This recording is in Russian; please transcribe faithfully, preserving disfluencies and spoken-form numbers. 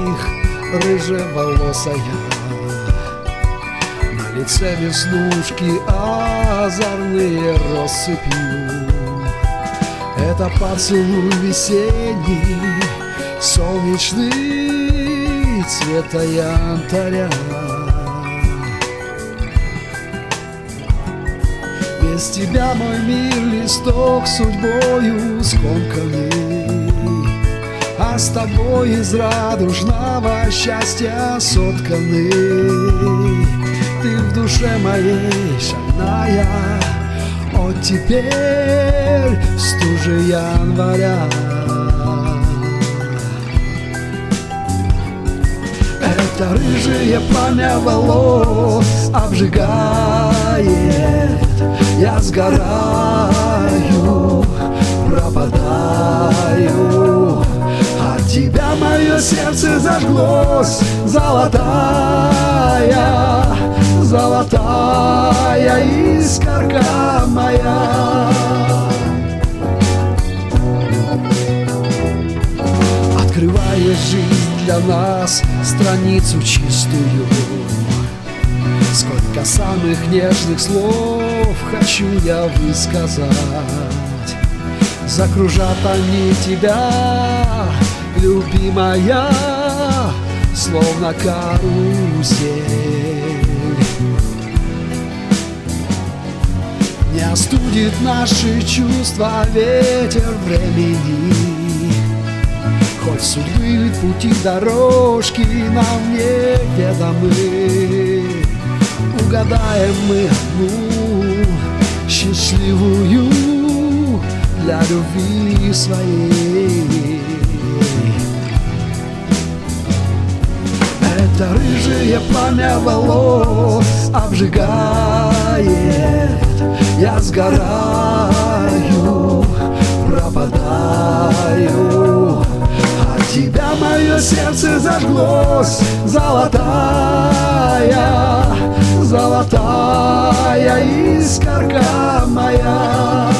них рыжеволосая, на лице веснушки озорные россыпью. Это поцелуй весенний, солнечный, цвета янтаря. Без тебя мой мир листок судьбою скомканный, а с тобой из радужного счастья сотканный. Ты в душе моей шальная, вот теперь в стуже января. Это рыжее пламя волос обжигает, я сгораю, пропадаю. От тебя мое сердце зажглось, золотая, золотая искорка моя. Открывает жизнь для нас страницу чистую, сколько самых нежных слов хочу я высказать. Закружат они тебя, любимая, словно карусель. Не остудит наши чувства ветер времени, хоть судьбы пути дорожки нам неведомы. Угадаем мы одну счастливую для любви своей. Это рыжее пламя волос обжигает, я сгораю, пропадаю. От тебя мое сердце зажглось, золотая, золотая искорка моя.